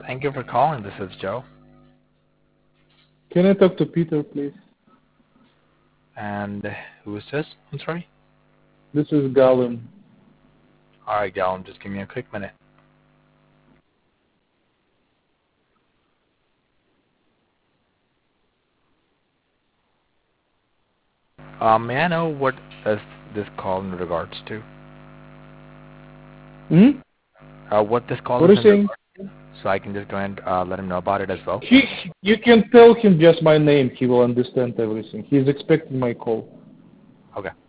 Thank you for calling. This is Joe. Can I talk to Peter, please? And who is this? I'm sorry. This is Galim. All right, Gallum, just give me a quick minute. May I know what is this call in regards to? Hmm? What this call What is are you in saying? regards to? So I can just go and let him know about it as well. You can tell him just my name. He will understand everything. He's expecting my call. Okay.